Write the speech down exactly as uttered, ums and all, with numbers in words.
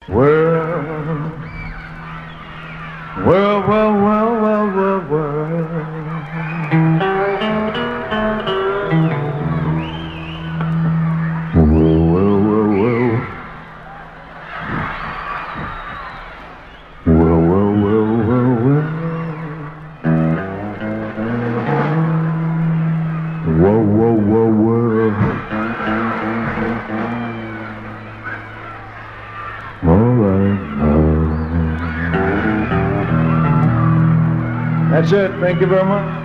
World, world, world, world, world, world, world. Whoa, whoa, whoa, whoa. Whoa, whoa, whoa, whoa, whoa. Whoa, whoa, whoa, whoa. All right now. That's it. Thank you very much.